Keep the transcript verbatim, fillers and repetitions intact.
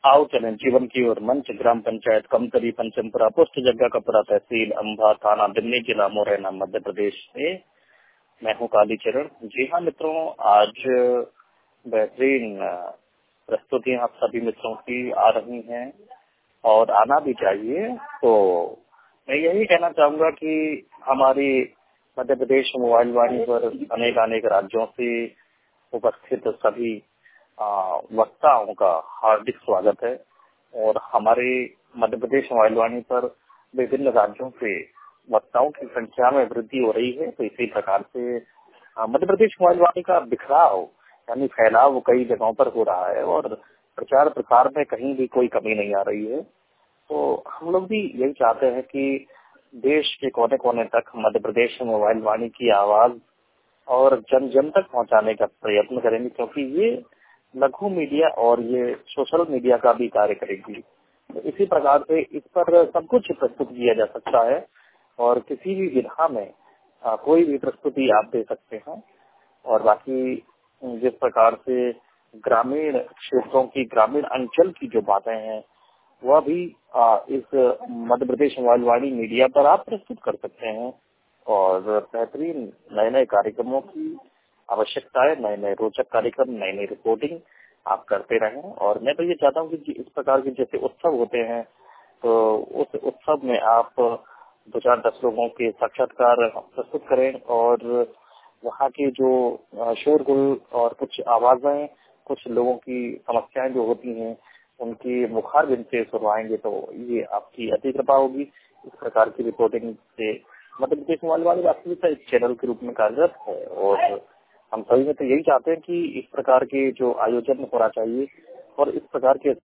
आओ चलें जीवन की ओर मंच ग्राम पंचायत कमतरी पंचमपुरा पोस्ट जग्गा कपरा तहसील अंबा थाना दिल्ली जिला मुरैना मध्य प्रदेश से मैं हूं कालीचरण। जी हाँ मित्रों, आज बेहतरीन प्रस्तुतियां आप सभी मित्रों की आ रही हैं और आना भी चाहिए। तो मैं यही कहना चाहूंगा कि हमारी मध्य प्रदेश मोबाइल वाणी पर अनेक अनेक राज्यों से उपस्थित सभी वक्ताओं का हार्दिक स्वागत है और हमारे मध्य प्रदेश मोबाइल वाणी पर विभिन्न राज्यों से वक्ताओं की संख्या में वृद्धि हो रही है। तो इसी प्रकार से मध्य प्रदेश मोबाइल वाणी का बिखराव यानी फैलाव कई जगहों पर हो रहा है और प्रचार प्रसार में कहीं भी कोई कमी नहीं आ रही है। तो हम लोग भी यही चाहते हैं कि देश के कोने कोने तक मध्य प्रदेश मोबाइल वाणी की आवाज और जन जन तक पहुंचाने का प्रयत्न करेंगे, क्योंकि ये लघु मीडिया और ये सोशल मीडिया का भी कार्य करेगी। तो इसी प्रकार से इस पर सब कुछ प्रस्तुत किया जा सकता है और किसी भी विधा में आ, कोई भी प्रस्तुति आप दे सकते हैं। और बाकी जिस प्रकार से ग्रामीण क्षेत्रों की ग्रामीण अंचल की जो बातें हैं वह भी आ, इस मध्य प्रदेश मोबाइल वाणी मीडिया पर आप प्रस्तुत कर सकते हैं और बेहतरीन नए नए कार्यक्रमों की आवश्यकता है, नए नए रोचक कार्यक्रम, नई नई रिपोर्टिंग आप करते रहें। और मैं तो ये चाहता हूँ कि इस प्रकार के जैसे उत्सव होते हैं तो उस उत्सव में आप दो चार दस लोगों के साक्षात्कार प्रस्तुत करें और वहाँ के जो शोरगुल और कुछ आवाजें, कुछ लोगों की समस्याएं जो होती हैं उनकी मुखारबिंद से सुनवाएंगे तो ये आपकी अति कृपा होगी। इस प्रकार की रिपोर्टिंग से मध्य प्रदेश मोबाइल वाले वास्तविकता एक चैनल के रूप में कार्यरत है और हम सभी में तो यही चाहते हैं कि इस प्रकार के जो आयोजन होना चाहिए और इस प्रकार के